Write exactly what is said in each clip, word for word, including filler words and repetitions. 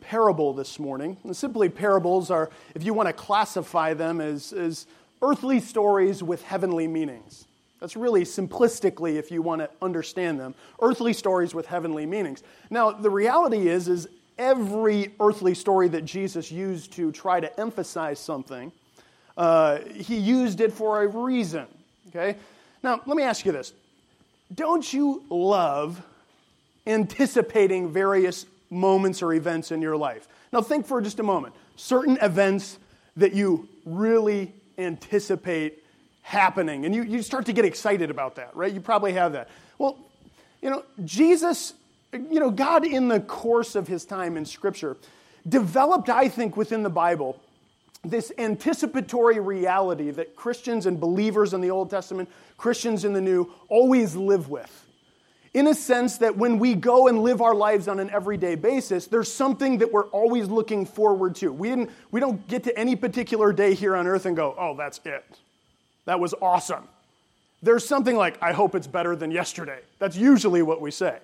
parable this morning. And simply, parables are, if you want to classify them, as, as earthly stories with heavenly meanings. That's really simplistically, if you want to understand them, earthly stories with heavenly meanings. Now, the reality is, is every earthly story that Jesus used to try to emphasize something, uh, he used it for a reason. Okay? Now, let me ask you this. Don't you love anticipating various moments or events in your life? Now, think for just a moment. Certain events that you really anticipate happening, and you, you start to get excited about that, right? You probably have that. Well, you know, Jesus, you know, God in the course of his time in Scripture developed, I think, within the Bible, this anticipatory reality that Christians and believers in the Old Testament, Christians in the New, always live with. In a sense that when we go and live our lives on an everyday basis, there's something that we're always looking forward to. We didn't, we don't get to any particular day here on earth and go, oh, that's it. That was awesome. There's something like, I hope it's better than yesterday. That's usually what we say.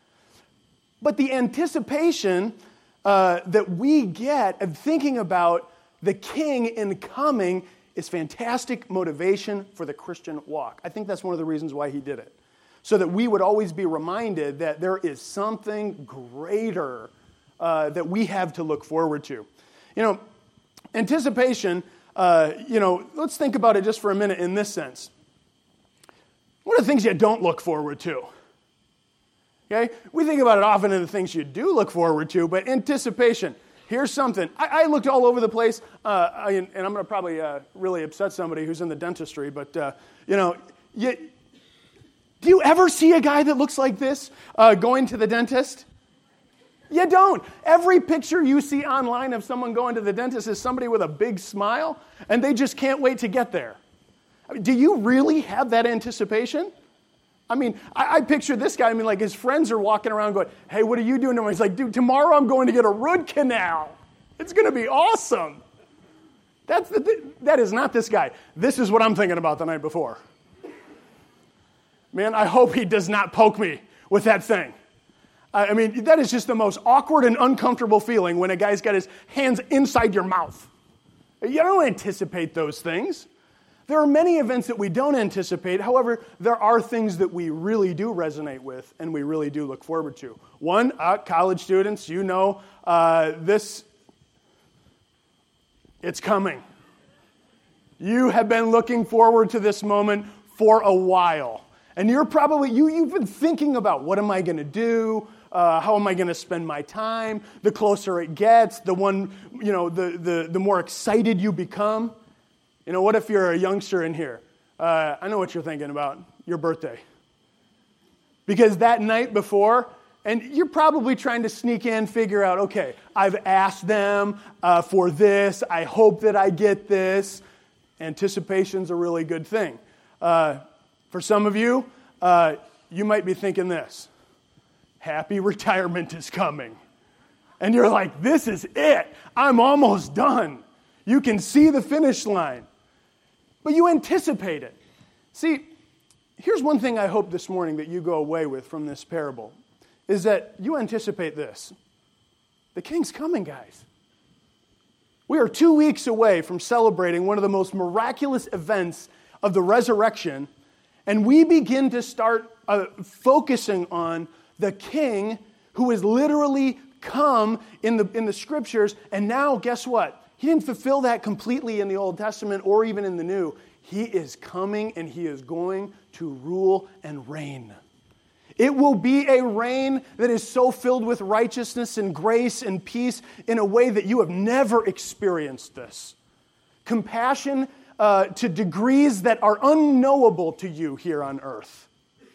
But the anticipation uh, that we get of thinking about the King in coming is fantastic motivation for the Christian walk. I think that's one of the reasons why he did it. So that we would always be reminded that there is something greater uh, that we have to look forward to. You know, anticipation, uh, you know, let's think about it just for a minute in this sense. What are the things you don't look forward to? Okay? We think about it often in the things you do look forward to, but anticipation. Here's something. I, I looked all over the place, uh, I, and I'm going to probably uh, really upset somebody who's in the dentistry, but, uh, you know, you... Do you ever see a guy that looks like this uh, going to the dentist? You don't. Every picture you see online of someone going to the dentist is somebody with a big smile, and they just can't wait to get there. I mean, do you really have that anticipation? I mean, I, I picture this guy, I mean, like his friends are walking around going, hey, what are you doing tomorrow? He's like, dude, tomorrow I'm going to get a root canal. It's going to be awesome. That's the th- that is not this guy. This is what I'm thinking about the night before. Man, I hope he does not poke me with that thing. I mean, that is just the most awkward and uncomfortable feeling when a guy's got his hands inside your mouth. You don't anticipate those things. There are many events that we don't anticipate. However, there are things that we really do resonate with and we really do look forward to. One, uh, college students, you know, uh, this, it's coming. You have been looking forward to this moment for a while. And you're probably, you, you've been thinking about, what am I going to do? Uh, how am I going to spend my time? The closer it gets, the one, you know, the, the, the more excited you become. You know, what if you're a youngster in here? Uh, I know what you're thinking about, your birthday. Because that night before, and you're probably trying to sneak in, figure out, okay, I've asked them uh, for this. I hope that I get this. Anticipation's a really good thing. Uh, For some of you, uh, you might be thinking this. Happy retirement is coming. And you're like, this is it. I'm almost done. You can see the finish line. But you anticipate it. See, here's one thing I hope this morning that you go away with from this parable, is that you anticipate this. The King's coming, guys. We are two weeks away from celebrating one of the most miraculous events of the resurrection. And we begin to start uh, focusing on the King who has literally come in the in the Scriptures. And now, guess what? He didn't fulfill that completely in the Old Testament or even in the New. He is coming and he is going to rule and reign. It will be a reign that is so filled with righteousness and grace and peace in a way that you have never experienced this. Compassion Uh, to degrees that are unknowable to you here on earth.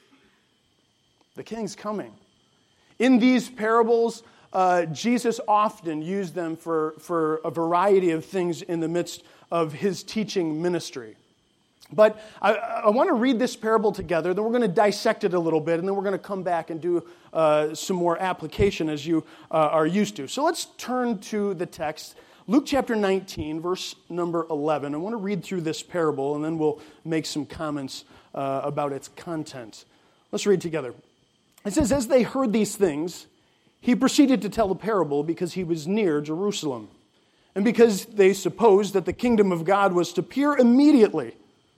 The King's coming. In these parables, uh, Jesus often used them for, for a variety of things in the midst of his teaching ministry. But I, I want to read this parable together, then we're going to dissect it a little bit, and then we're going to come back and do uh, some more application as you uh, are used to. So let's turn to the text. Luke chapter nineteen, verse number eleven. I want to read through this parable, and then we'll make some comments uh, about its content. Let's read together. It says, as they heard these things, He proceeded to tell a parable because he was near Jerusalem, and because they supposed that the kingdom of God was to appear immediately.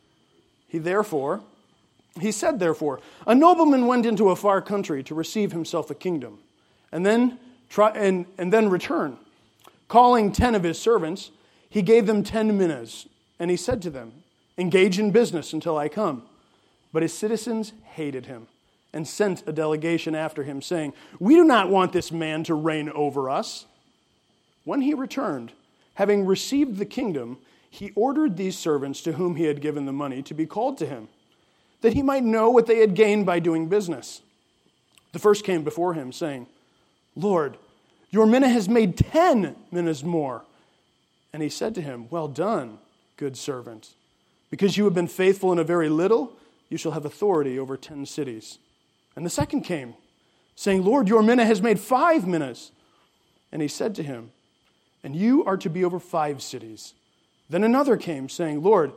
He therefore, he said therefore, a nobleman went into a far country to receive himself a kingdom, and then try and, and then return. Calling ten of his servants, he gave them ten minas, and he said to them, engage in business until I come. But his citizens hated him and sent a delegation after him, saying, we do not want this man to reign over us. When he returned, having received the kingdom, he ordered these servants to whom he had given the money to be called to him, that he might know what they had gained by doing business. The first came before him, saying, Lord, your mina has made ten minas more. And he said to him, well done, good servant. Because you have been faithful in a very little, you shall have authority over ten cities. And the second came, saying, Lord, your mina has made five minas. And he said to him, and you are to be over five cities. Then another came, saying, Lord,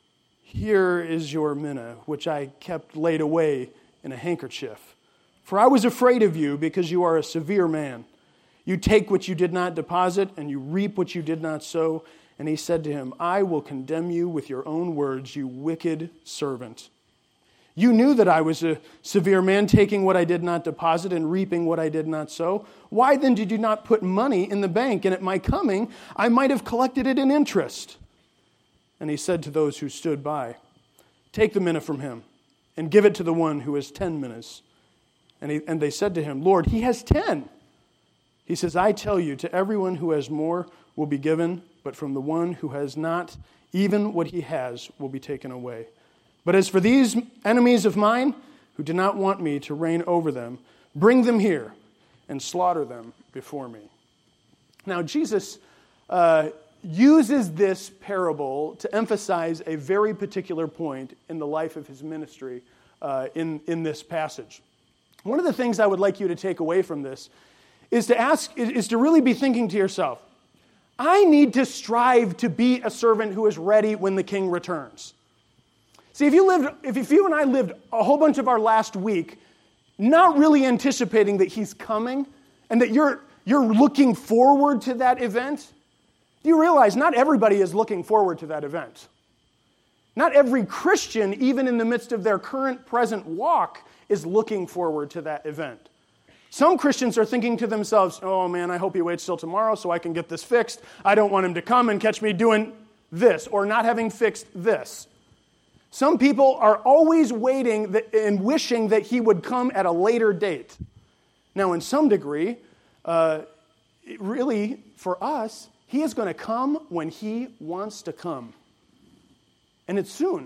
here is your mina, which I kept laid away in a handkerchief. For I was afraid of you, because you are a severe man. You take what you did not deposit, and you reap what you did not sow. And he said to him, I will condemn you with your own words, you wicked servant. You knew that I was a severe man, taking what I did not deposit and reaping what I did not sow. Why then did you not put money in the bank? And at my coming, I might have collected it in interest. And he said to those who stood by, take the mina from him, and give it to the one who has ten minas. And, he, and they said to him, Lord, he has ten. He says, I tell you, to everyone who has more will be given, but from the one who has not, even what he has will be taken away. But as for these enemies of mine, who do not want me to reign over them, bring them here and slaughter them before me. Now, Jesus uh, uses this parable to emphasize a very particular point in the life of his ministry uh, in, in this passage. One of the things I would like you to take away from this is to ask, is to really be thinking to yourself, I need to strive to be a servant who is ready when the king returns. See, if you lived, if you and I lived a whole bunch of our last week not really anticipating that he's coming and that you're, you're looking forward to that event, do you realize not everybody is looking forward to that event? Not every Christian, even in the midst of their current present walk, is looking forward to that event. Some Christians are thinking to themselves, oh man, I hope he waits till tomorrow so I can get this fixed. I don't want him to come and catch me doing this or not having fixed this. Some people are always waiting and wishing that he would come at a later date. Now, in some degree, uh, really, for us, he is going to come when he wants to come. And it's soon.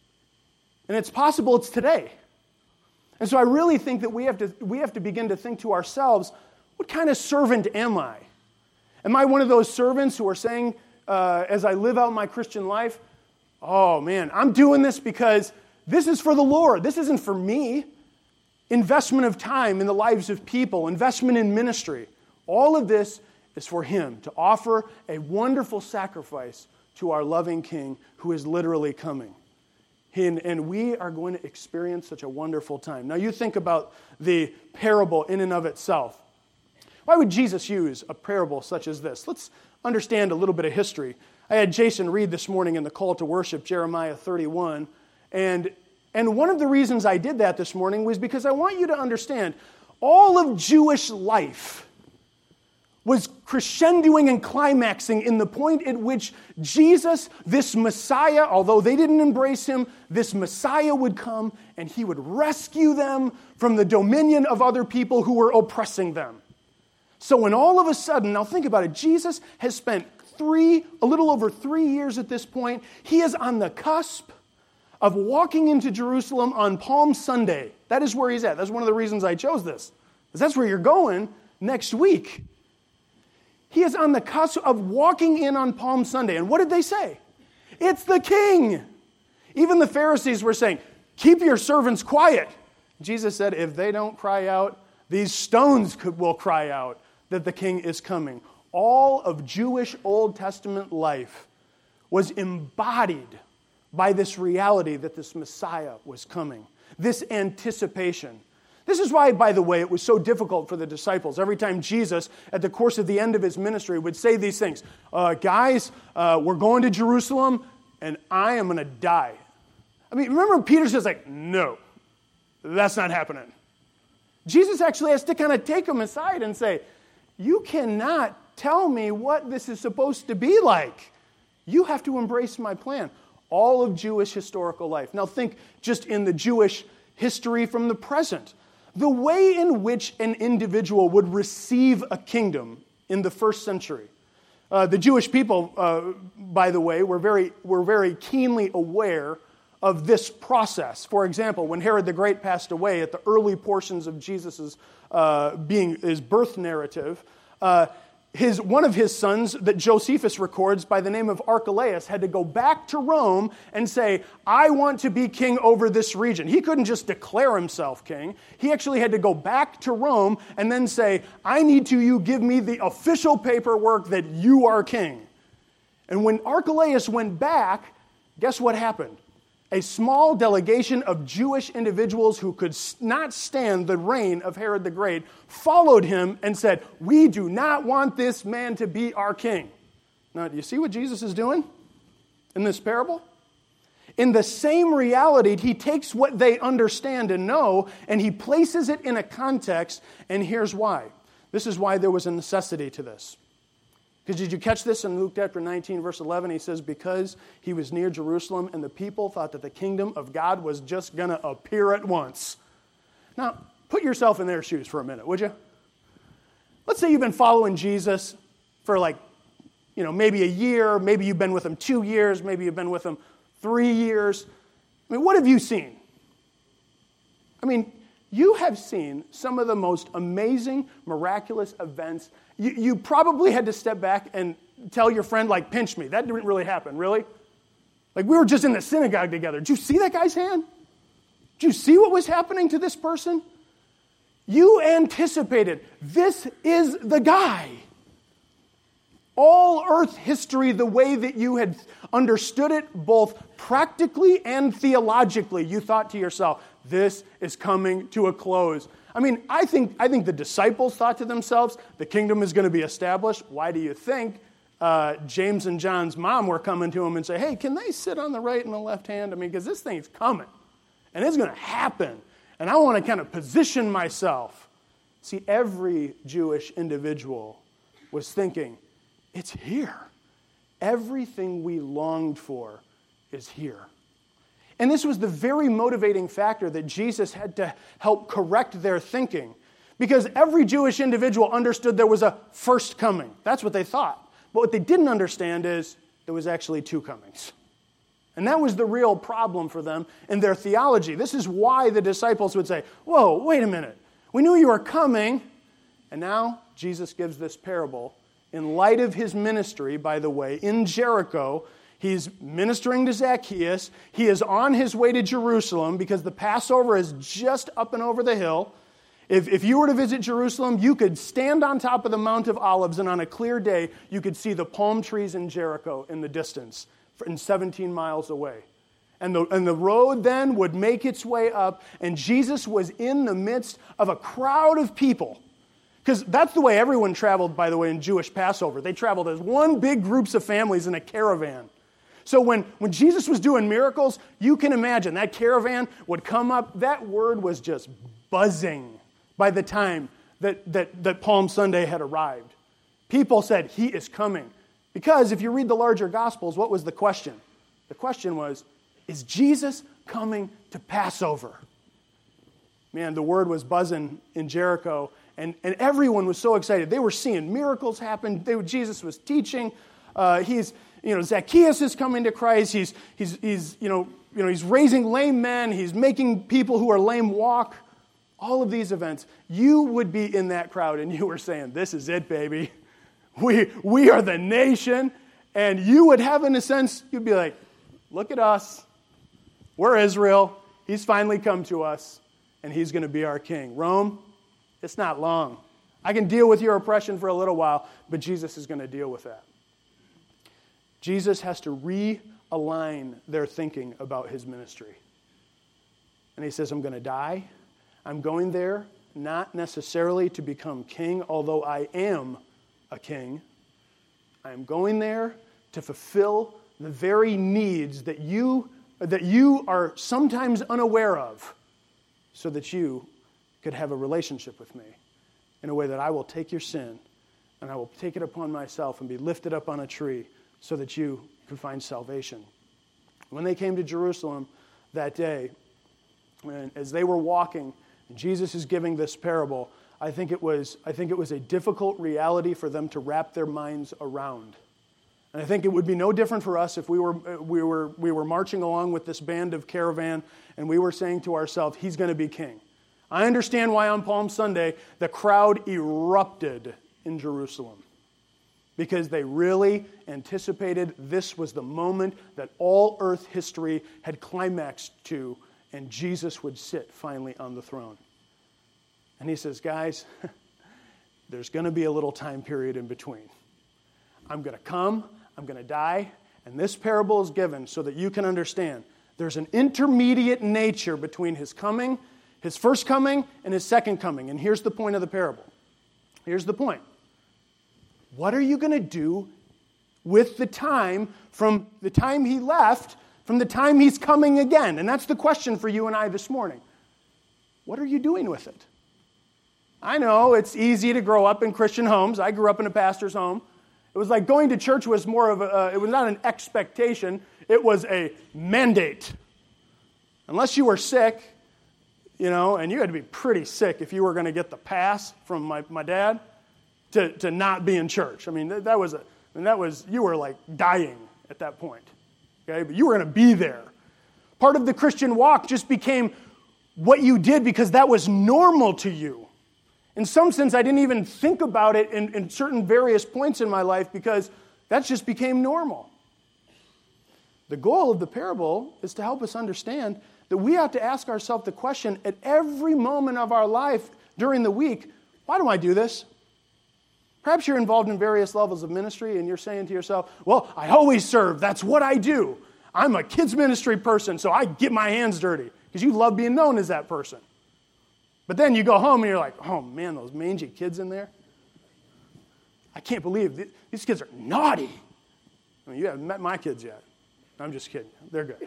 And it's possible it's today. And so I really think that we have to we have to begin to think to ourselves, what kind of servant am I? Am I one of those servants who are saying, uh, as I live out my Christian life, oh man, I'm doing this because this is for the Lord. This isn't for me. Investment of time in the lives of people, investment in ministry. All of this is for him to offer a wonderful sacrifice to our loving King who is literally coming. And, and we are going to experience such a wonderful time. Now you think about the parable in and of itself. Why would Jesus use a parable such as this? Let's understand a little bit of history. I had Jason read this morning in the call to worship, Jeremiah thirty-one. And, and one of the reasons I did that this morning was because I want you to understand all of Jewish life was crescendoing and climaxing in the point at which Jesus, this Messiah, although they didn't embrace him, this Messiah would come and he would rescue them from the dominion of other people who were oppressing them. So when all of a sudden, now think about it, Jesus has spent three, a little over three years at this point. He is on the cusp of walking into Jerusalem on Palm Sunday. That is where he's at. That's one of the reasons I chose this, because that's where you're going next week. He is on the cusp of walking in on Palm Sunday. And what did they say? It's the king. Even the Pharisees were saying, keep your servants quiet. Jesus said, if they don't cry out, these stones could, will cry out that the king is coming. All of Jewish Old Testament life was embodied by this reality that this Messiah was coming, this anticipation. This is why, by the way, it was so difficult for the disciples. Every time Jesus, at the course of the end of his ministry, would say these things, uh, guys, uh, we're going to Jerusalem, and I am going to die. I mean, remember Peter's just like, no, that's not happening. Jesus actually has to kind of take him aside and say, you cannot tell me what this is supposed to be like. You have to embrace my plan. All of Jewish historical life. Now think just in the Jewish history from the present. The way in which an individual would receive a kingdom in the first century. Uh, the Jewish people, uh, by the way, were very, were very keenly aware of this process. For example, when Herod the Great passed away at the early portions of Jesus' uh, being his birth narrative, uh, his, one of his sons that Josephus records by the name of Archelaus had to go back to Rome and say, I want to be king over this region. He couldn't just declare himself king. He actually had to go back to Rome and then say, I need to you give me the official paperwork that you are king. And when Archelaus went back, guess what happened? A small delegation of Jewish individuals who could not stand the reign of Herod the Great followed him and said, we do not want this man to be our king. Now, do you see what Jesus is doing in this parable? In the same reality, he takes what they understand and know, and he places it in a context, and here's why. This is why there was a necessity to this. Because did you catch this in Luke chapter nineteen, verse eleven? He says, because he was near Jerusalem and the people thought that the kingdom of God was just going to appear at once. Now, put yourself in their shoes for a minute, would you? Let's say you've been following Jesus for like, you know, maybe a year. Maybe you've been with him two years. Maybe you've been with him three years. I mean, what have you seen? I mean, you have seen some of the most amazing, miraculous events. You, you probably had to step back and tell your friend, like, pinch me. That didn't really happen, really? Like, we were just in the synagogue together. Did you see that guy's hand? Did you see what was happening to this person? You anticipated, this is the guy. All earth history, the way that you had understood it, both practically and theologically, you thought to yourself, this is coming to a close. I mean, I think I think the disciples thought to themselves, the kingdom is going to be established. Why do you think uh, James and John's mom were coming to him and say, hey, can they sit on the right and the left hand? I mean, because this thing's coming, and it's going to happen, and I want to kind of position myself. See, every Jewish individual was thinking, it's here. Everything we longed for is here. And this was the very motivating factor that Jesus had to help correct their thinking. Because every Jewish individual understood there was a first coming. That's what they thought. But what they didn't understand is there was actually two comings. And that was the real problem for them in their theology. This is why the disciples would say, whoa, wait a minute. We knew you were coming. And now Jesus gives this parable in light of his ministry, by the way, in Jericho. He's ministering to Zacchaeus. He is on his way to Jerusalem because the Passover is just up and over the hill. If, if you were to visit Jerusalem, you could stand on top of the Mount of Olives, and on a clear day, you could see the palm trees in Jericho in the distance, and seventeen miles away. And the, and the road then would make its way up, and Jesus was in the midst of a crowd of people. Because that's the way everyone traveled, by the way, in Jewish Passover. They traveled as one big groups of families in a caravan. So when, when Jesus was doing miracles, you can imagine that caravan would come up. That word was just buzzing by the time that, that, that Palm Sunday had arrived. People said, he is coming. Because if you read the larger Gospels, what was the question? The question was, is Jesus coming to Passover? Man, the word was buzzing in Jericho, and, and everyone was so excited. They were seeing miracles happen. They, Jesus was teaching. Uh, he's... You know, Zacchaeus is coming to Christ. He's, he's, he's, you know, you know, he's raising lame men. He's making people who are lame walk. All of these events. You would be in that crowd, and you were saying, this is it, baby. We, we are the nation. And you would have, in a sense, you'd be like, look at us. We're Israel. He's finally come to us, and he's going to be our king. Rome, it's not long. I can deal with your oppression for a little while, but Jesus is going to deal with that. Jesus has to realign their thinking about his ministry. And he says, I'm going to die. I'm going there not necessarily to become king, although I am a king. I am going there to fulfill the very needs that you, that you are sometimes unaware of, so that you could have a relationship with me in a way that I will take your sin and I will take it upon myself and be lifted up on a tree so that you can find salvation. When they came to Jerusalem that day, and as they were walking, and Jesus is giving this parable, I think it was I think it was a difficult reality for them to wrap their minds around. And I think it would be no different for us if we were we were we were marching along with this band of caravan and we were saying to ourselves, he's going to be king. I understand why on Palm Sunday the crowd erupted in Jerusalem, because they really anticipated this was the moment that all earth history had climaxed to, and Jesus would sit finally on the throne. And he says, guys, there's going to be a little time period in between. I'm going to come, I'm going to die, and this parable is given so that you can understand there's an intermediate nature between his coming, his first coming, and his second coming. And here's the point of the parable. Here's the point. What are you going to do with the time from the time he left, from the time he's coming again? And that's the question for you and I this morning. What are you doing with it? I know it's easy to grow up in Christian homes. I grew up in a pastor's home. It was like going to church was more of a, uh, it was not an expectation, it was a mandate. Unless you were sick, you know, and you had to be pretty sick if you were going to get the pass from my, my dad to, to not be in church. I mean, that, that was, a, I mean, that was, you were like dying at that point, okay? But you were going to be there. Part of the Christian walk just became what you did because that was normal to you. In some sense, I didn't even think about it in, in certain various points in my life because that just became normal. The goal of the parable is to help us understand that we have to ask ourselves the question at every moment of our life during the week, why do I do this? Perhaps you're involved in various levels of ministry and you're saying to yourself, well, I always serve. That's what I do. I'm a kids ministry person, so I get my hands dirty because you love being known as that person. But then you go home and you're like, oh man, those mangy kids in there. I can't believe these kids are naughty. I mean, you haven't met my kids yet. I'm just kidding. They're good.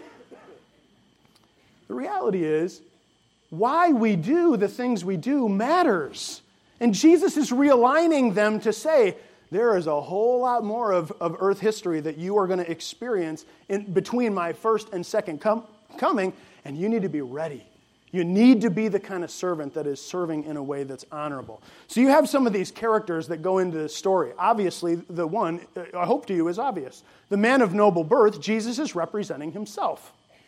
The reality is, why we do the things we do matters. And Jesus is realigning them to say, there is a whole lot more of, of earth history that you are going to experience in between my first and second com- coming, and you need to be ready. You need to be the kind of servant that is serving in a way that's honorable. So you have some of these characters that go into this story. Obviously, the one, I hope to you, is obvious. The man of noble birth, Jesus is representing himself.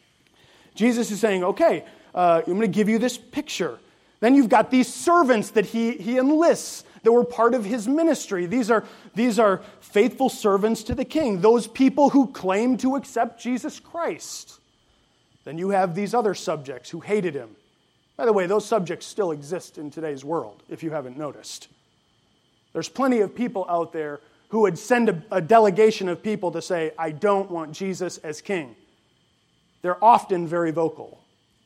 Jesus is saying, okay, uh, I'm going to give you this picture. Then you've got these servants that he, he enlists that were part of his ministry. These are, these are faithful servants to the king, those people who claim to accept Jesus Christ. Then you have these other subjects who hated him. By the way, those subjects still exist in today's world, if you haven't noticed. There's plenty of people out there who would send a, a delegation of people to say, I don't want Jesus as king. They're often very vocal.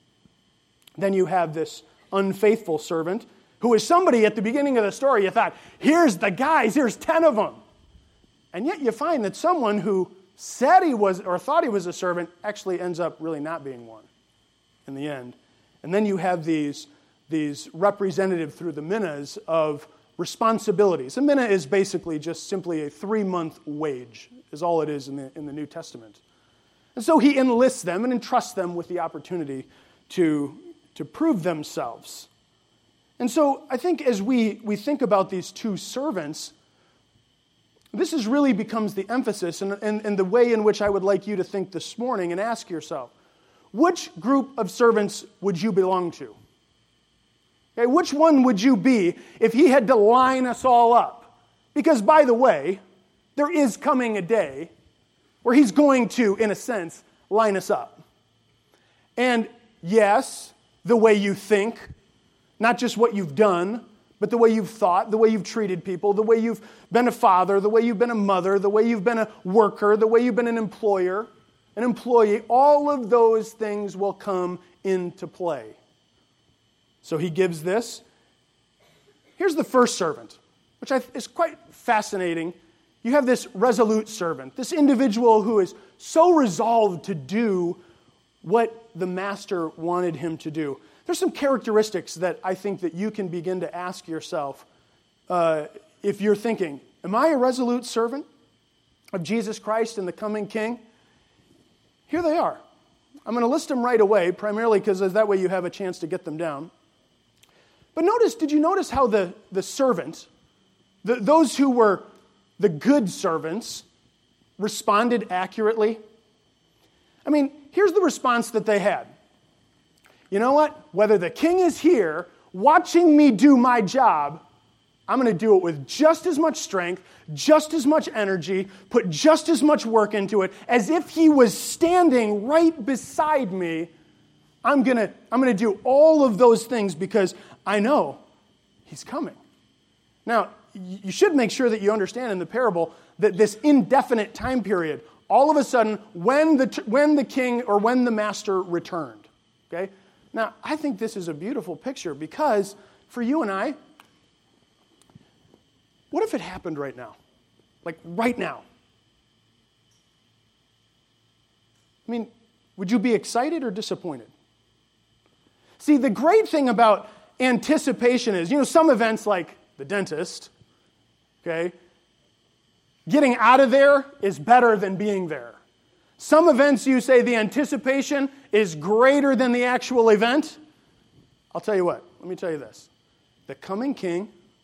Then you have this unfaithful servant who is somebody at the beginning of the story you thought, here's the guys, here's ten of them. And yet you find that someone who said he was, or thought he was a servant, actually ends up really not being one in the end. And then you have these, these representative through the minas of responsibilities. A mina is basically just simply a three-month wage, is all it is in the, in the New Testament. And so he enlists them and entrusts them with the opportunity to, to prove themselves. And so I think as we, we think about these two servants, this is really becomes the emphasis and, and, and the way in which I would like you to think this morning and ask yourself, which group of servants would you belong to? Okay, which one would you be if he had to line us all up? Because, by the way, there is coming a day where he's going to, in a sense, line us up. And yes, the way you think, not just what you've done, but the way you've thought, the way you've treated people, the way you've been a father, the way you've been a mother, the way you've been a worker, the way you've been an employer, an employee, all of those things will come into play. So he gives this. Here's the first servant, which I, is quite fascinating. You have this resolute servant, this individual who is so resolved to do what the master wanted him to do. There's some characteristics that I think that you can begin to ask yourself uh, if you're thinking, am I a resolute servant of Jesus Christ and the coming King? Here they are. I'm going to list them right away, primarily because that way you have a chance to get them down. But notice, did you notice how the, the servant, the, those who were the good servants, responded accurately? I mean, here's the response that they had. You know what? Whether the king is here watching me do my job, I'm going to do it with just as much strength, just as much energy, put just as much work into it, as if he was standing right beside me. I'm going to, I'm going to do all of those things because I know he's coming. Now, you should make sure that you understand in the parable that this indefinite time period, all of a sudden, when the, when the king or when the master returned, okay? Now, I think this is a beautiful picture because for you and I, what if it happened right now? Like right now? I mean, would you be excited or disappointed? See, the great thing about anticipation is, you know, some events like the dentist, okay, getting out of there is better than being there. Some events you say the anticipation is greater than the actual event. I'll tell you what, let me tell you this. The coming king,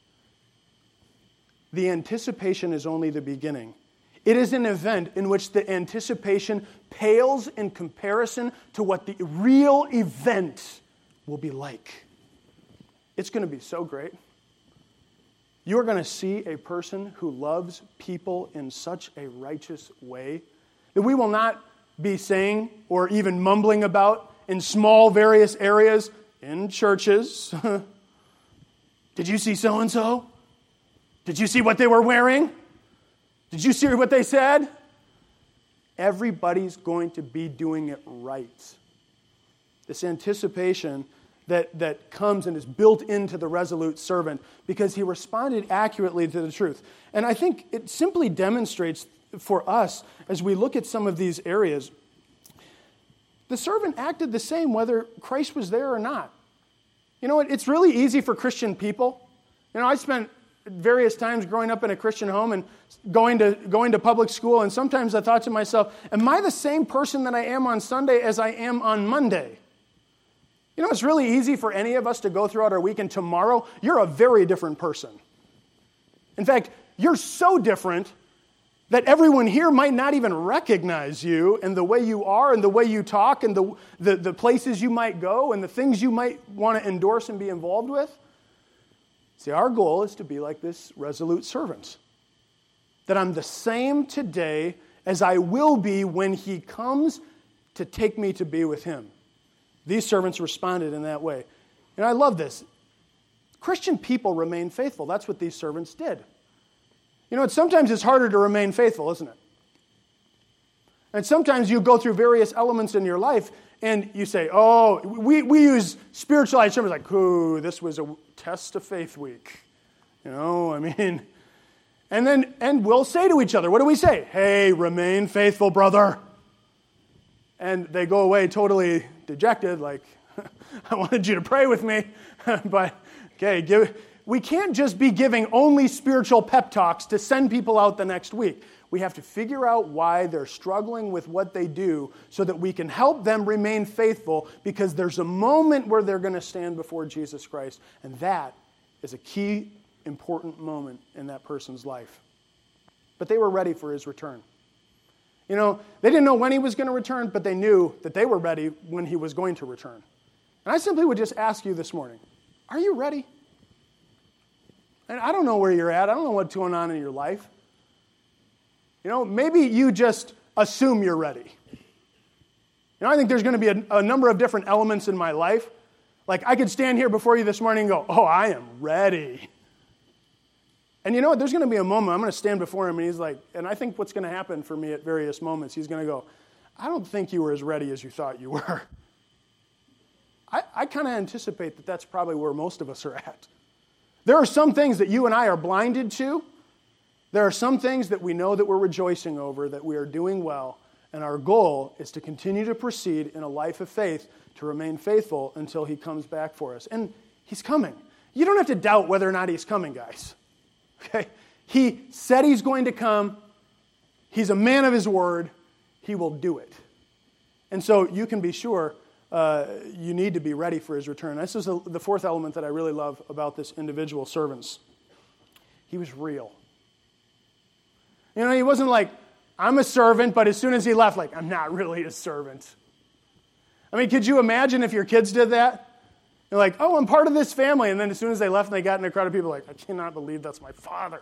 the anticipation is only the beginning. It is an event in which the anticipation pales in comparison to what the real event will be like. It's going to be so great. You're going to see a person who loves people in such a righteous way that we will not be saying or even mumbling about in small various areas in churches. Did you see so-and-so? Did you see what they were wearing? Did you see what they said? Everybody's going to be doing it right. This anticipation that, that comes and is built into the resolute servant because he responded accurately to the truth. And I think it simply demonstrates for us as we look at some of these areas, the servant acted the same whether Christ was there or not. You know what? It's really easy for Christian people. You know, I spent various times growing up in a Christian home and going to going to public school, and sometimes I thought to myself, am I the same person that I am on Sunday as I am on Monday? You know, it's really easy for any of us to go throughout our week, and tomorrow, you're a very different person. In fact, you're so different that everyone here might not even recognize you and the way you are and the way you talk and the, the, the places you might go and the things you might want to endorse and be involved with. See, our goal is to be like this resolute servant. That I'm the same today as I will be when he comes to take me to be with him. These servants responded in that way. And I love this. Christian people remain faithful. That's what these servants did. You know, it's, sometimes it's harder to remain faithful, isn't it? And sometimes you go through various elements in your life and you say, oh, we, we use spiritualized terms like, ooh, this was a test of faith week. You know, I mean, and then, and we'll say to each other, what do we say? Hey, remain faithful, brother. And they go away totally dejected, like, I wanted you to pray with me, but, okay, give, we can't just be giving only spiritual pep talks to send people out the next week. We have to figure out why they're struggling with what they do so that we can help them remain faithful, because there's a moment where they're going to stand before Jesus Christ, and that is a key, important moment in that person's life. But they were ready for his return. You know, they didn't know when he was going to return, but they knew that they were ready when he was going to return. And I simply would just ask you this morning, are you ready? And I don't know where you're at. I don't know what's going on in your life. You know, maybe you just assume you're ready. You know, I think there's going to be a, a number of different elements in my life. Like, I could stand here before you this morning and go, oh, I am ready. And you know what? There's going to be a moment, I'm going to stand before him, and he's like, and I think what's going to happen for me at various moments, he's going to go, I don't think you were as ready as you thought you were. I, I kind of anticipate that that's probably where most of us are at. There are some things that you and I are blinded to. There are some things that we know that we're rejoicing over, that we are doing well, and our goal is to continue to proceed in a life of faith, to remain faithful until he comes back for us. And he's coming. You don't have to doubt whether or not he's coming, guys. Okay? He said he's going to come. He's a man of his word. He will do it. And so you can be sure uh, you need to be ready for his return. This is the, the fourth element that I really love about this individual servants. He was real. You know, he wasn't like, I'm a servant, but as soon as he left, like, I'm not really a servant. I mean, could you imagine if your kids did that? You're like, oh, I'm part of this family. And then as soon as they left and they got in a crowd of people, like, I cannot believe that's my father.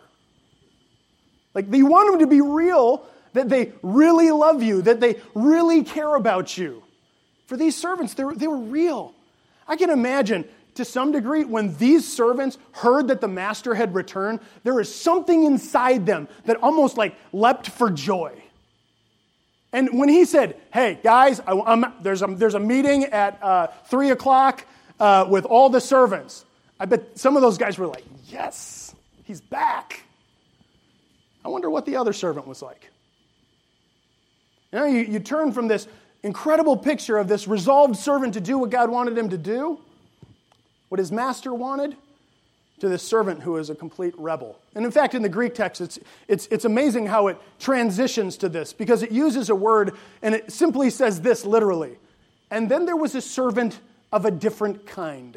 Like, you want them to be real, that they really love you, that they really care about you. For these servants, they were, they were real. I can imagine, to some degree, when these servants heard that the master had returned, there was something inside them that almost like leapt for joy. And when he said, hey, guys, I, I'm, there's, a, there's a meeting at uh, three o'clock uh, with all the servants, I bet some of those guys were like, yes, he's back. I wonder what the other servant was like. You know, you, you turn from this incredible picture of this resolved servant to do what God wanted him to do, what his master wanted, to this servant who is a complete rebel. And in fact, in the Greek text, it's, it's, it's amazing how it transitions to this, because it uses a word, and it simply says this literally. And then there was a servant of a different kind.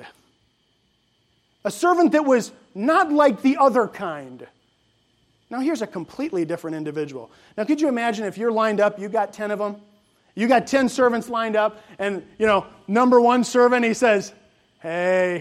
A servant that was not like the other kind. Now here's a completely different individual. Now could you imagine if you're lined up, you got ten of them, you got ten servants lined up, and, you know, number one servant, he says, hey,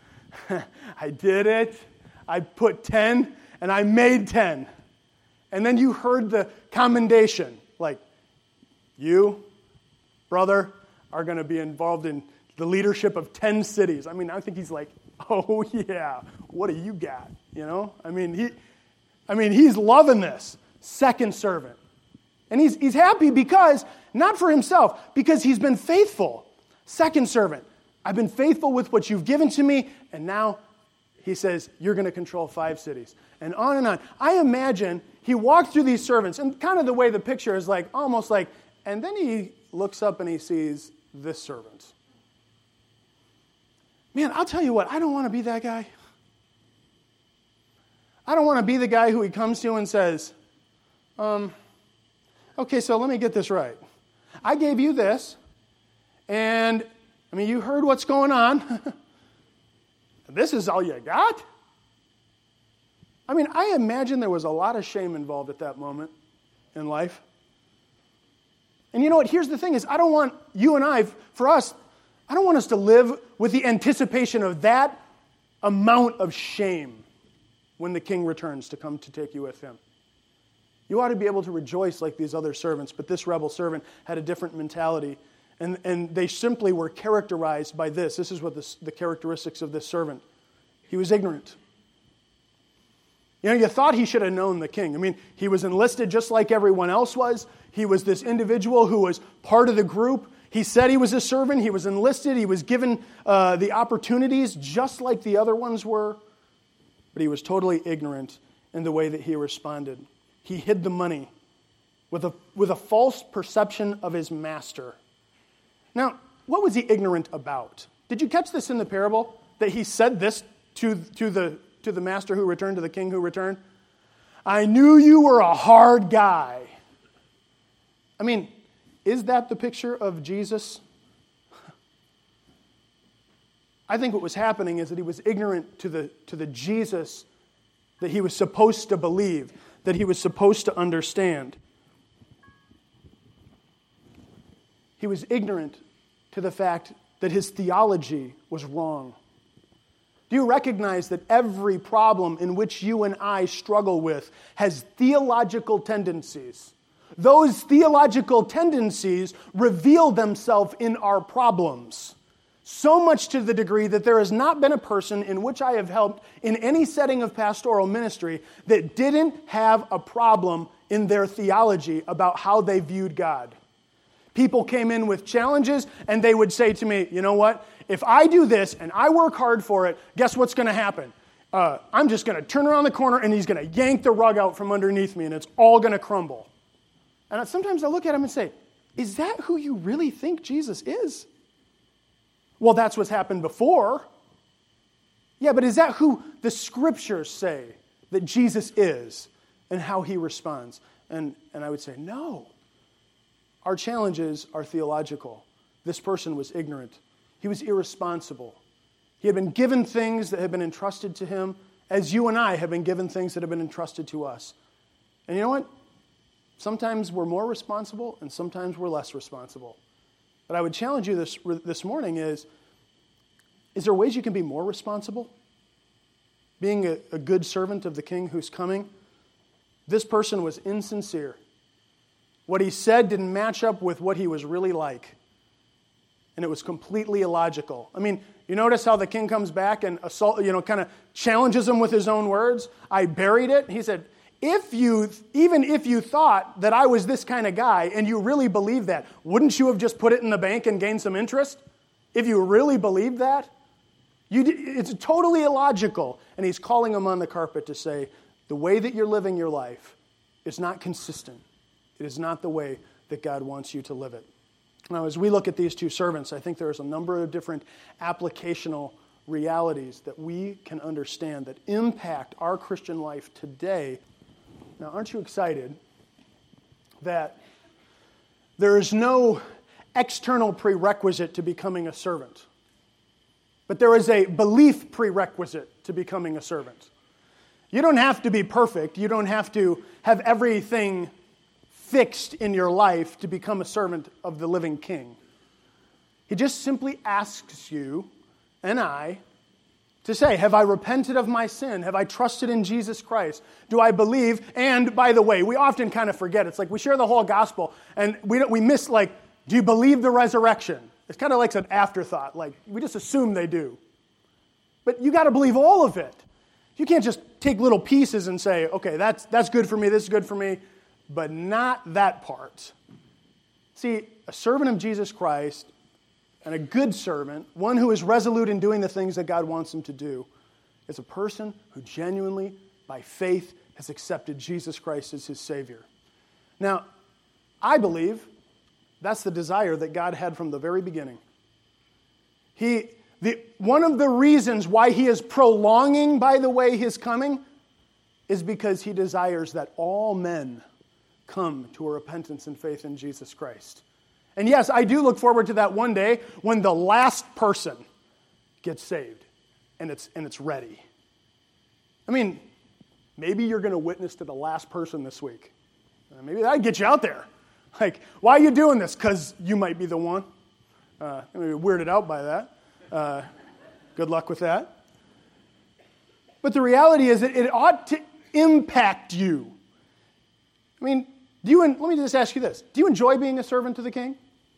I did it. I put ten, and I made ten. And then you heard the commendation, like, you, brother, are going to be involved in the leadership of ten cities. I mean, I think he's like, oh, yeah, what do you got? You know? I mean, he, I mean, he's loving this. Second servant. And he's, he's happy because, not for himself, because he's been faithful. Second servant. I've been faithful with what you've given to me, and now he says, you're going to control five cities. And on and on. I imagine he walked through these servants, and kind of the way the picture is like, almost like, and then he looks up and he sees this servant. Man, I'll tell you what, I don't want to be that guy. I don't want to be the guy who he comes to and says, um, okay, so let me get this right. I gave you this, and I mean, you heard what's going on. This is all you got? I mean, I imagine there was a lot of shame involved at that moment in life. And you know what? Here's the thing is, I don't want you and I, for us, I don't want us to live with the anticipation of that amount of shame when the king returns to come to take you with him. You ought to be able to rejoice like these other servants, but this rebel servant had a different mentality. And, and they simply were characterized by this. This is what this, the characteristics of this servant. He was ignorant. You know, you thought he should have known the king. I mean, he was enlisted just like everyone else was. He was this individual who was part of the group. He said he was a servant. He was enlisted. He was given uh, the opportunities just like the other ones were. But he was totally ignorant in the way that he responded. He hid the money with a, with a false perception of his master. Now, what was he ignorant about? Did you catch this in the parable? That he said this to, to, the, to the master who returned, to the king who returned? I knew you were a hard guy. I mean, is that the picture of Jesus? I think what was happening is that he was ignorant to the, to the Jesus that he was supposed to believe, that he was supposed to understand. He was ignorant to the fact that his theology was wrong. Do you recognize that every problem in which you and I struggle with has theological tendencies? Those theological tendencies reveal themselves in our problems. So much to the degree that there has not been a person in which I have helped in any setting of pastoral ministry that didn't have a problem in their theology about how they viewed God. People came in with challenges, and they would say to me, you know what? if I do this and I work hard for it, guess what's going to happen? Uh, I'm just going to turn around the corner and he's going to yank the rug out from underneath me and it's all going to crumble. And sometimes I look at him and say, is that who you really think Jesus is? Well, that's what's happened before. Yeah, but is that who the scriptures say that Jesus is and how he responds? And, and I would say, no. Our challenges are theological. This person was ignorant. He was irresponsible. He had been given things that had been entrusted to him, as you and I have been given things that have been entrusted to us. And you know what? Sometimes we're more responsible, and sometimes we're less responsible. But I would challenge you this, this morning is, is there ways you can be more responsible? Being a, a good servant of the King who's coming? This person was insincere. What he said didn't match up with what he was really like. And it was completely illogical. I mean, you notice how the king comes back and assault, you know, kind of challenges him with his own words? I buried it. He said, if you, even if you thought that I was this kind of guy and you really believed that, wouldn't you have just put it in the bank and gained some interest? If you really believed that? You, it's totally illogical. And he's calling him on the carpet to say, the way that you're living your life is not consistent. It is not the way that God wants you to live it. Now, as we look at these two servants, I think there's a number of different applicational realities that we can understand that impact our Christian life today. Now, aren't you excited that there is no external prerequisite to becoming a servant, but there is a belief prerequisite to becoming a servant? You don't have to be perfect. You don't have to have everything fixed in your life to become a servant of the living King. He just simply asks you and I to say, have I repented of my sin? Have I trusted in Jesus Christ? Do I believe? And by the way, we often kind of forget. It's like we share the whole gospel and we don't, we miss like, do you believe the resurrection? It's kind of like an afterthought. Like we just assume they do. But you got to believe all of it. You can't just take little pieces and say, okay, that's that's good for me, this is good for me, but not that part. See, a servant of Jesus Christ and a good servant, one who is resolute in doing the things that God wants him to do, is a person who genuinely, by faith, has accepted Jesus Christ as his Savior. Now, I believe that's the desire that God had from the very beginning. He, the, one of the reasons why he is prolonging, by the way, his coming is because he desires that all men come to a repentance and faith in Jesus Christ. And yes, I do look forward to that one day when the last person gets saved and it's and it's ready. I mean, maybe you're going to witness to the last person this week. Uh, maybe that'd get you out there. Like, why are you doing this? Because you might be the one. Uh, I'm maybe weirded out by that. Uh, good luck with that. But the reality is that it ought to impact you. I mean, do you? Let me just ask you this. Do you enjoy being a servant to the King?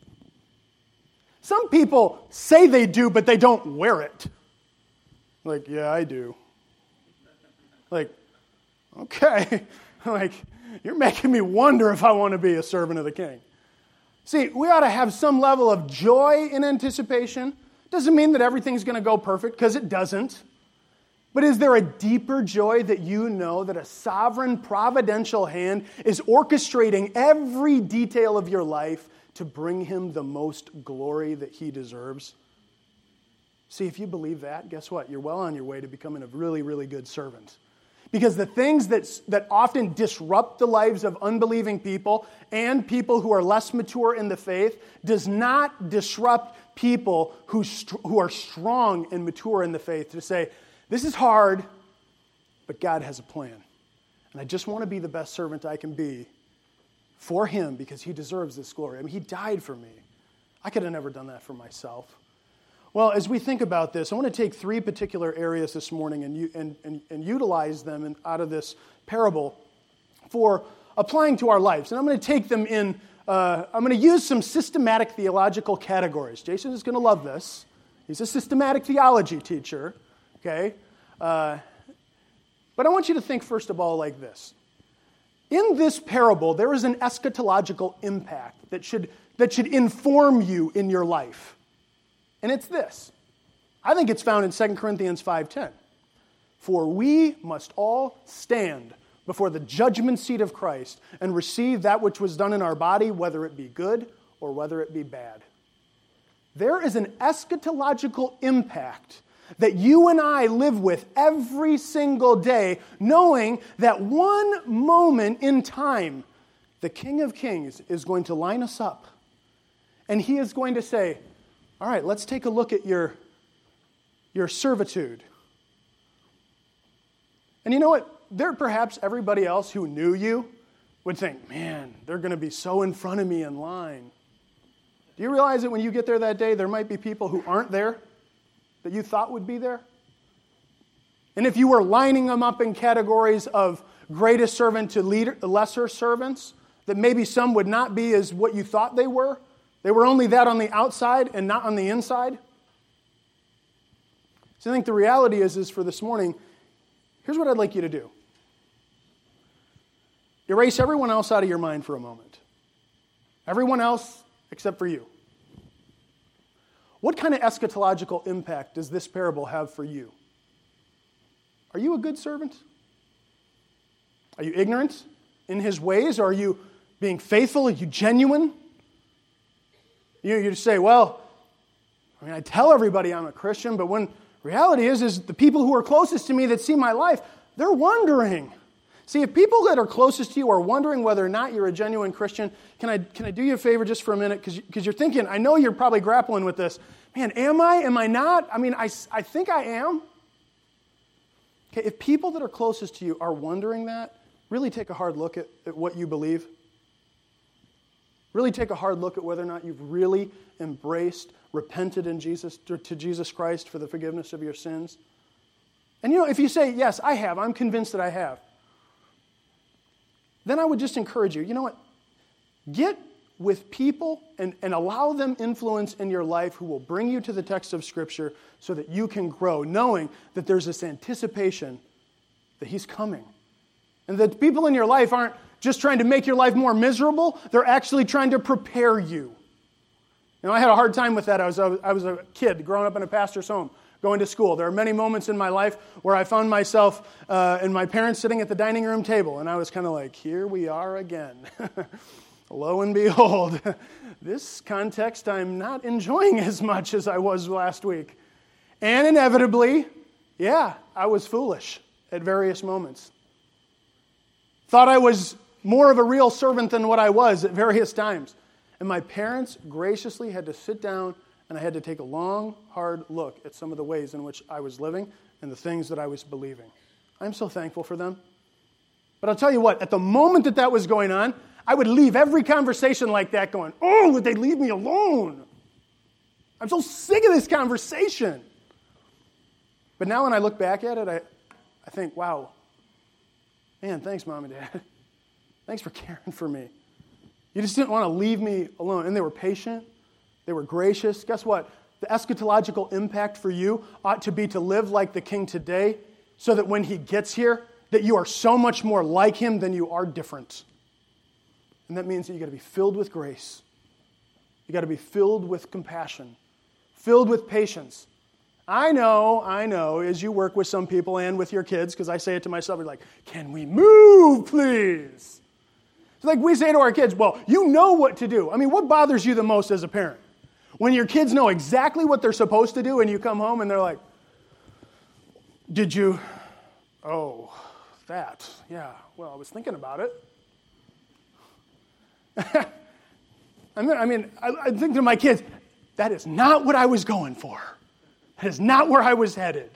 Some people say they do, but they don't wear it. Like, yeah, I do. Like, okay. Like, you're making me wonder if I want to be a servant of the King. See, we ought to have some level of joy in anticipation. Doesn't mean that everything's going to go perfect, because it doesn't. But is there a deeper joy that you know that a sovereign, providential hand is orchestrating every detail of your life to bring him the most glory that he deserves? See, if you believe that, guess what? You're well on your way to becoming a really, really good servant. Because the things that, that often disrupt the lives of unbelieving people and people who are less mature in the faith does not disrupt people who, who are strong and mature in the faith to say, this is hard, but God has a plan. And I just want to be the best servant I can be for him because he deserves this glory. I mean, he died for me. I could have never done that for myself. Well, as we think about this, I want to take three particular areas this morning and, and, and, and utilize them in, out of this parable for applying to our lives. And I'm going to take them in, uh, I'm going to use some systematic theological categories. Jason is going to love this. He's a systematic theology teacher, okay? Uh, but I want you to think, first of all, like this. In this parable, there is an eschatological impact that should, that should inform you in your life. And it's this. I think it's found in Second Corinthians five ten. For we must all stand before the judgment seat of Christ and receive that which was done in our body, whether it be good or whether it be bad. There is an eschatological impact that you and I live with every single day, knowing that one moment in time, the King of Kings is going to line us up. And he is going to say, all right, let's take a look at your, your servitude. And you know what? There perhaps everybody else who knew you would think, man, they're going to be so in front of me in line. Do you realize that when you get there that day, there might be people who aren't there that you thought would be there? And if you were lining them up in categories of greatest servant to leader, lesser servants, that maybe some would not be as what you thought they were. They were only that on the outside and not on the inside. So I think the reality is, is for this morning, here's what I'd like you to do. Erase everyone else out of your mind for a moment. Everyone else except for you. What kind of eschatological impact does this parable have for you? Are you a good servant? Are you ignorant in his ways? Are you being faithful? Are you genuine? You, you just say, well, I mean, I tell everybody I'm a Christian, but when reality is, is the people who are closest to me that see my life, they're wondering. See, if people that are closest to you are wondering whether or not you're a genuine Christian, can I can I do you a favor just for a minute? Because because you're thinking, I know you're probably grappling with this. Man, am I? Am I not? I mean, I, I think I am. Okay, if people that are closest to you are wondering that, really take a hard look at, at what you believe. Really take a hard look at whether or not you've really embraced, repented in Jesus to, to Jesus Christ for the forgiveness of your sins. And you know, if you say, yes, I have, I'm convinced that I have, then I would just encourage you, you know what? Get with people and, and allow them influence in your life who will bring you to the text of Scripture so that you can grow, knowing that there's this anticipation that he's coming. And that people in your life aren't just trying to make your life more miserable, they're actually trying to prepare you. You know, I had a hard time with that. I was a, I was a kid growing up in a pastor's home, going to school. There are many moments in my life where I found myself uh, and my parents sitting at the dining room table, and I was kind of like, here we are again. Lo and behold, this context I'm not enjoying as much as I was last week. And inevitably, yeah, I was foolish at various moments. Thought I was more of a real servant than what I was at various times. And my parents graciously had to sit down and I had to take a long, hard look at some of the ways in which I was living and the things that I was believing. I'm so thankful for them. But I'll tell you what, at the moment that that was going on, I would leave every conversation like that going, oh, would they leave me alone? I'm so sick of this conversation. But now when I look back at it, I, I think, wow, man, thanks, Mom and Dad. Thanks for caring for me. You just didn't want to leave me alone. And they were patient. They were gracious. Guess what? The eschatological impact for you ought to be to live like the King today so that when he gets here, that you are so much more like him than you are different. And that means that you've got to be filled with grace. You've got to be filled with compassion, filled with patience. I know, I know, as you work with some people and with your kids, because I say it to myself, you're like, can we move, please? It's like we say to our kids, well, you know what to do. I mean, what bothers you the most as a parent? When your kids know exactly what they're supposed to do and you come home and they're like, did you? Oh, that. Yeah, well, I was thinking about it. I mean, I, mean I, I think to my kids, that is not what I was going for. That is not where I was headed.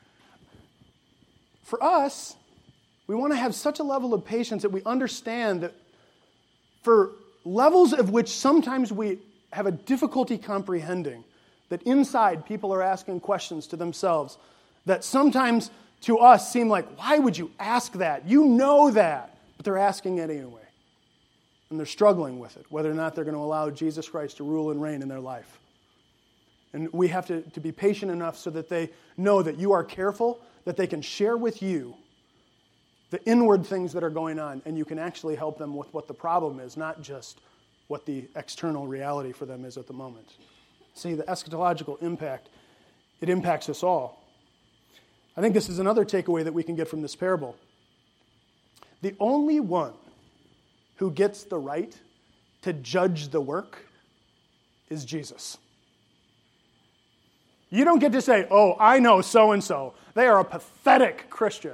For us, we want to have such a level of patience that we understand that for levels of which sometimes we have a difficulty comprehending, that inside people are asking questions to themselves that sometimes to us seem like, why would you ask that? You know that. But they're asking it anyway. And they're struggling with it, whether or not they're going to allow Jesus Christ to rule and reign in their life. And we have to, to be patient enough so that they know that you are careful, that they can share with you the inward things that are going on, and you can actually help them with what the problem is, not just what the external reality for them is at the moment. See, the eschatological impact It impacts us all. I think this is another takeaway that we can get from this parable. The only one who gets the right to judge the work is Jesus. You don't get to say, oh, I know so-and-so. They are a pathetic Christian.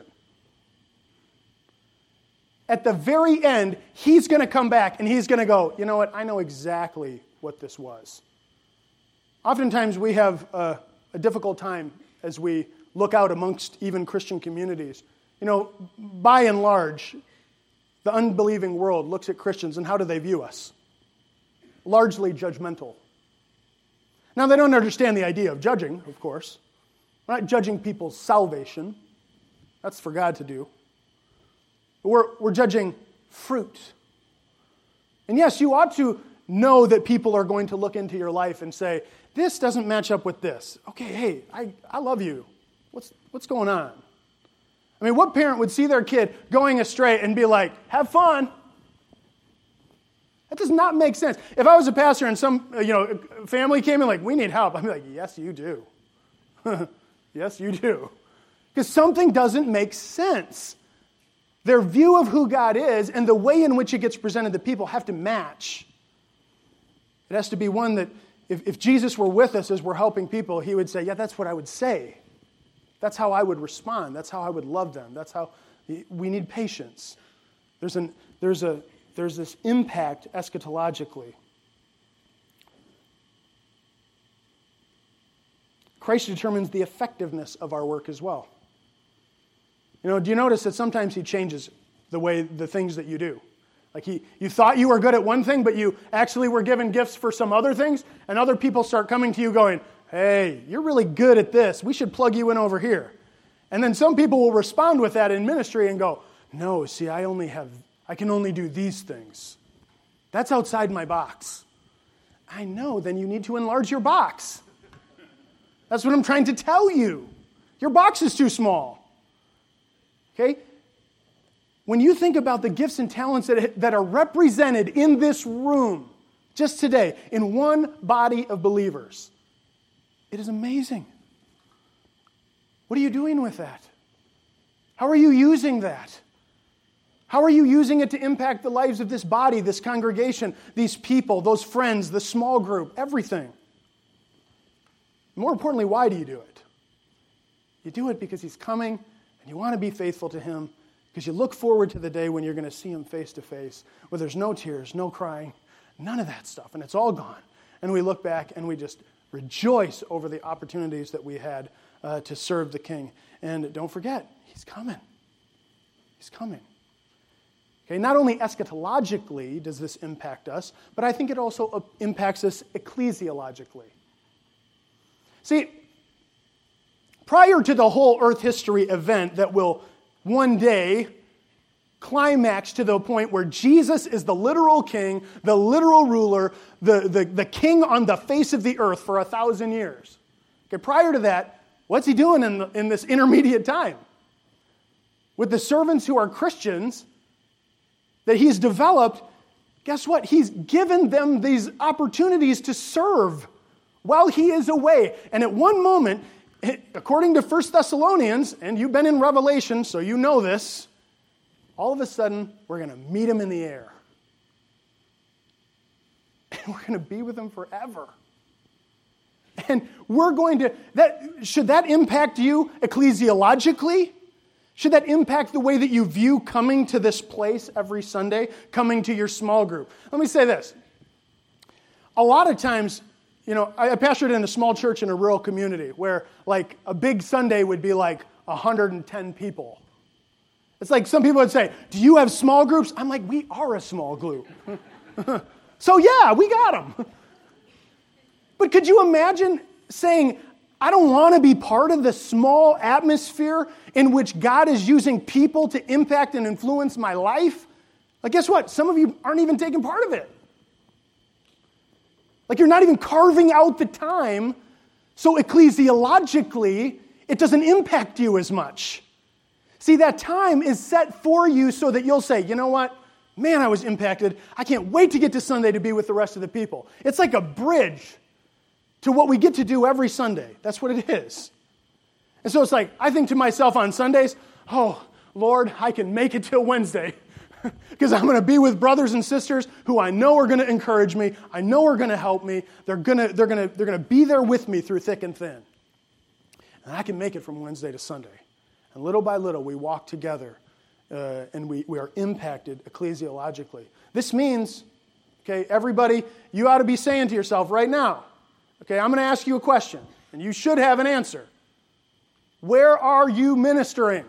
At the very end, he's going to come back and he's going to go, you know what, I know exactly what this was. Oftentimes we have a, a difficult time as we look out amongst even Christian communities. You know, by and large, the unbelieving world looks at Christians and how do they view us? Largely judgmental. Now, they don't understand the idea of judging, of course. We're not judging people's salvation. That's for God to do. But we're, we're judging fruit. And yes, you ought to know that people are going to look into your life and say, this doesn't match up with this. Okay, hey, I, I love you. What's, what's going on? I mean, what parent would see their kid going astray and be like, have fun? That does not make sense. If I was a pastor and some you know family came in like, we need help, I'd be like, yes, you do. Yes, you do. Because something doesn't make sense. Their view of who God is and the way in which it gets presented to people have to match. It has to be one that if, if Jesus were with us as we're helping people, he would say, yeah, that's what I would say. That's how I would respond. That's how I would love them. That's how we need patience. There's an there's a there's this impact eschatologically. Christ determines the effectiveness of our work as well. You know, do you notice that sometimes he changes the way the things that you do? Like he, you thought you were good at one thing, but you actually were given gifts for some other things, and other people start coming to you going, hey, you're really good at this. We should plug you in over here. And then some people will respond with that in ministry and go, no, see, I only have, I can only do these things. That's outside my box. I know, then you need to enlarge your box. That's what I'm trying to tell you. Your box is too small. Okay? When you think about the gifts and talents that, that are represented in this room, just today, in one body of believers, it is amazing. What are you doing with that? How are you using that? How are you using it to impact the lives of this body, this congregation, these people, those friends, the small group, everything? More importantly, why do you do it? You do it because he's coming and you want to be faithful to him because you look forward to the day when you're going to see him face to face, where there's no tears, no crying, none of that stuff, and it's all gone. And we look back and we just rejoice over the opportunities that we had uh, to serve the King. And don't forget, he's coming. He's coming. Okay, not only eschatologically does this impact us, but I think it also impacts us ecclesiologically. See, prior to the whole Earth history event that will one day climax to the point where Jesus is the literal king, the literal ruler, the, the, the king on the face of the earth for a thousand years. Okay, prior to that, what's he doing in, the, in this intermediate time? With the servants who are Christians that he's developed, guess what? He's given them these opportunities to serve while he is away. And at one moment, according to First Thessalonians, and you've been in Revelation, so you know this, all of a sudden, we're going to meet him in the air. And we're going to be with him forever. And we're going to, that should that impact you ecclesiologically? Should that impact the way that you view coming to this place every Sunday, coming to your small group? Let me say this. A lot of times, you know, I pastored in a small church in a rural community where, like, a big Sunday would be like one hundred ten people. It's like some people would say, do you have small groups? I'm like, we are a small group. So yeah, we got them. But could you imagine saying, I don't want to be part of the small atmosphere in which God is using people to impact and influence my life? Like, guess what? Some of you aren't even taking part of it. Like, you're not even carving out the time, so ecclesiologically, it doesn't impact you as much. See, that time is set for you so that you'll say, you know what? Man, I was impacted. I can't wait to get to Sunday to be with the rest of the people. It's like a bridge. to what we get to do every Sunday. That's what it is. And so it's like, I think to myself on Sundays, oh, Lord, I can make it till Wednesday because I'm going to be with brothers and sisters who I know are going to encourage me. I know are going to help me. They're going to, they're going to, they're going to be there with me through thick and thin. And I can make it from Wednesday to Sunday. And little by little, we walk together uh, and we, we are impacted ecclesiologically. This means, okay, everybody, you ought to be saying to yourself right now, okay, I'm going to ask you a question, and you should have an answer. Where are you ministering?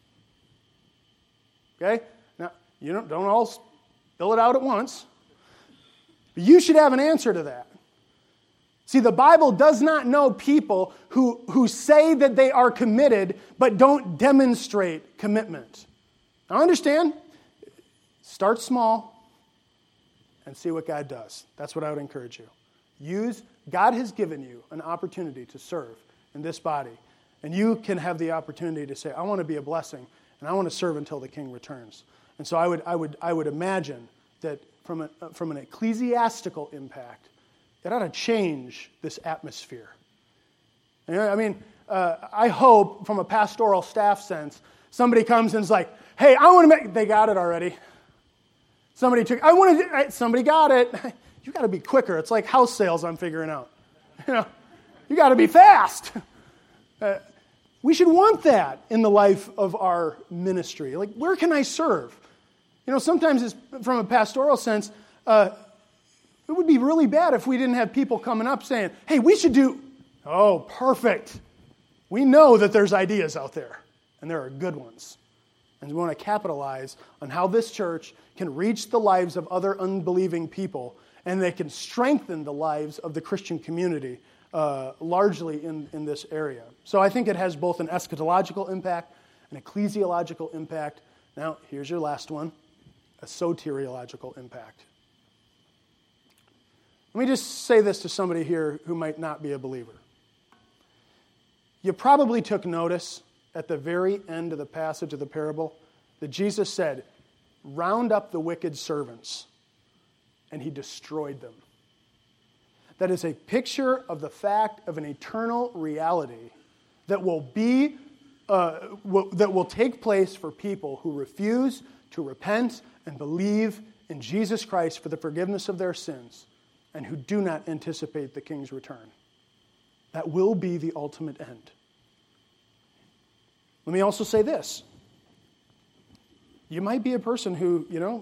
Okay? Now, you don't, don't all spill it out at once. But you should have an answer to that. See, the Bible does not know people who, who say that they are committed but don't demonstrate commitment. Now understand, start small and see what God does. That's what I would encourage you. Use, God has given you an opportunity to serve in this body. And you can have the opportunity to say, I want to be a blessing and I want to serve until the King returns. And so I would, I would, I would imagine that from, a, from an ecclesiastical impact, it ought to change this atmosphere. You know, I mean, uh, I hope from a pastoral staff sense, somebody comes and is like, hey, I want to make, they got it already. Somebody took, I want to, somebody got it. You got to be quicker. It's like house sales I'm figuring out. You know, you got to be fast. Uh, we should want that in the life of our ministry. Like, where can I serve? You know, sometimes it's from a pastoral sense, uh, it would be really bad if we didn't have people coming up saying, hey, we should do, oh, perfect. We know that there's ideas out there, and there are good ones. And we want to capitalize on how this church can reach the lives of other unbelieving people, and they can strengthen the lives of the Christian community, uh, largely in, in this area. So I think it has both an eschatological impact, an ecclesiological impact. Now, here's your last one, a soteriological impact. Let me just say this to somebody here who might not be a believer. You probably took notice at the very end of the passage of the parable that Jesus said, round up the wicked servants, and he destroyed them. That is a picture of the fact of an eternal reality that will be, uh, will, that will take place for people who refuse to repent and believe in Jesus Christ for the forgiveness of their sins, and who do not anticipate the King's return. That will be the ultimate end. Let me also say this. You might be a person who, you know,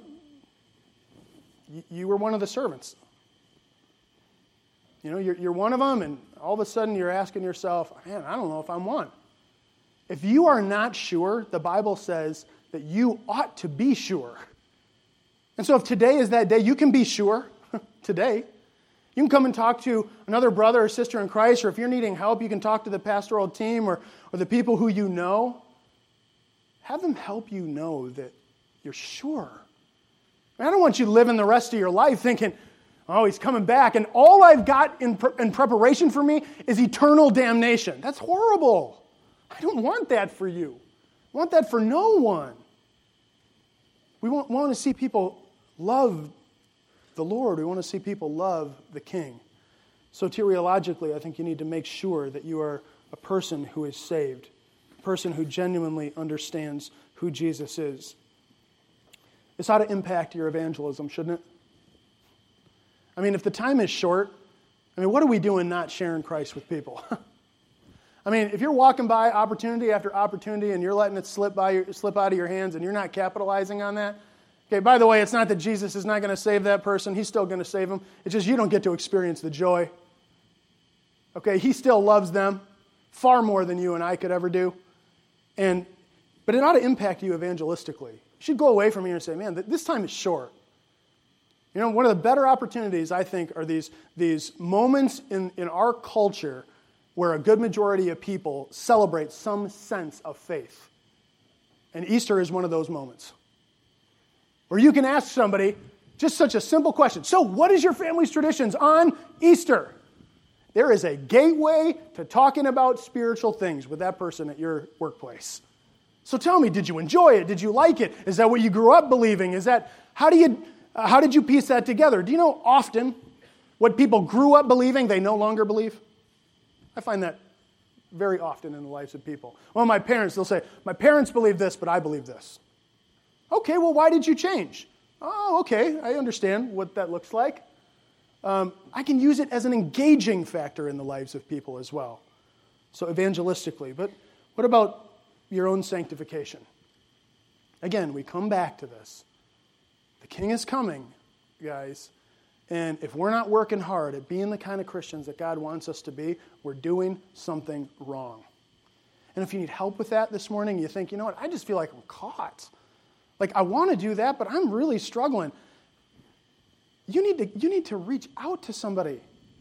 you, you were one of the servants. You know, you're, you're one of them, and all of a sudden you're asking yourself, man, I don't know if I'm one. If you are not sure, the Bible says that you ought to be sure. And so if today is that day, you can be sure today. You can come and talk to another brother or sister in Christ, or if you're needing help, you can talk to the pastoral team or, or the people who you know. Have them help you know that you're sure. I don't want you living the rest of your life thinking, oh, he's coming back, and all I've got in, pre- in preparation for me is eternal damnation. That's horrible. I don't want that for you. I want that for no one. We want, want to see people love the Lord. We want to see people love the King. Soteriologically, I think you need to make sure that you are a person who is saved, a person who genuinely understands who Jesus is. This ought to impact your evangelism, shouldn't it? I mean, if the time is short, I mean, what are we doing not sharing Christ with people? I mean, if you're walking by opportunity after opportunity and you're letting it slip by your, slip out of your hands and you're not capitalizing on that, okay, by the way, it's not that Jesus is not going to save that person. He's still going to save them. It's just you don't get to experience the joy. Okay, he still loves them far more than you and I could ever do. And but it ought to impact you evangelistically. You should go away from here and say, man, this time is short. You know, one of the better opportunities, I think, are these, these moments in, in our culture where a good majority of people celebrate some sense of faith. And Easter is one of those moments. Where you can ask somebody just such a simple question. So what is your family's traditions on Easter? There is a gateway to talking about spiritual things with that person at your workplace. So tell me, did you enjoy it? Did you like it? Is that what you grew up believing? Is that, how do you, uh, how did you piece that together? Do you know often What people grew up believing, they no longer believe. I find that very often in the lives of people. Well, my parents, they'll say, my parents believe this, but I believe this. Okay, well, why did you change? Oh, okay, I understand what that looks like. Um, I can use it as an engaging factor in the lives of people as well. So evangelistically. But what about your own sanctification? Again, we come back to this. The King is coming, guys. And if we're not working hard at being the kind of Christians that God wants us to be, we're doing something wrong. And if you need help with that this morning, you think, you know what, I just feel like I'm caught. Like, I want to do that, but I'm really struggling. You need to, you need to reach out to somebody.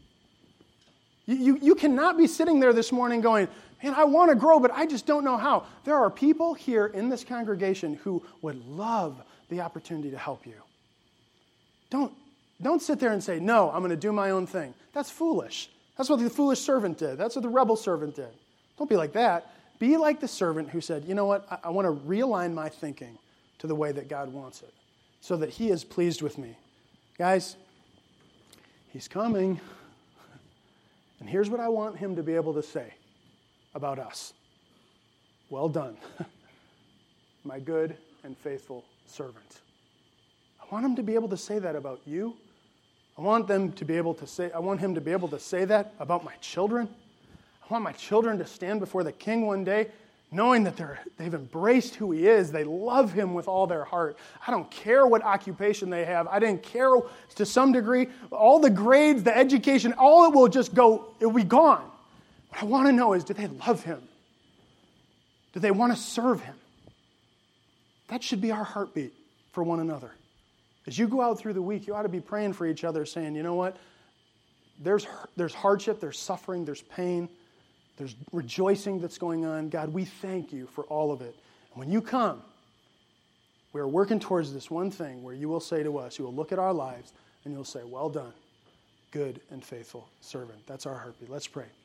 You, you, you cannot be sitting there this morning going, man, I want to grow, but I just don't know how. There are people here in this congregation who would love the opportunity to help you. Don't, don't sit there and say, no, I'm going to do my own thing. That's foolish. That's what the foolish servant did. That's what the rebel servant did. Don't be like that. Be like the servant who said, you know what, I, I want to realign my thinking to the way that God wants it so that he is pleased with me. Guys, he's coming. And here's what I want him to be able to say about us. Well done, my good and faithful servant. I want him to be able to say that about you. I want them to be able to say, I want him to be able to say that about my children. I want my children to stand before the King one day knowing that they're, they've embraced who he is. They love him with all their heart. I don't care what occupation they have. I didn't care to some degree. All the grades, the education, all it will just go, it will be gone. What I want to know is, do they love him? Do they want to serve him? That should be our heartbeat for one another. As you go out through the week, you ought to be praying for each other, saying, you know what? There's, there's hardship, there's suffering, there's pain. There's rejoicing that's going on. God, we thank you for all of it. And when you come, we're working towards this one thing where you will say to us, you will look at our lives and you'll say, well done, good and faithful servant. That's our heartbeat. Let's pray.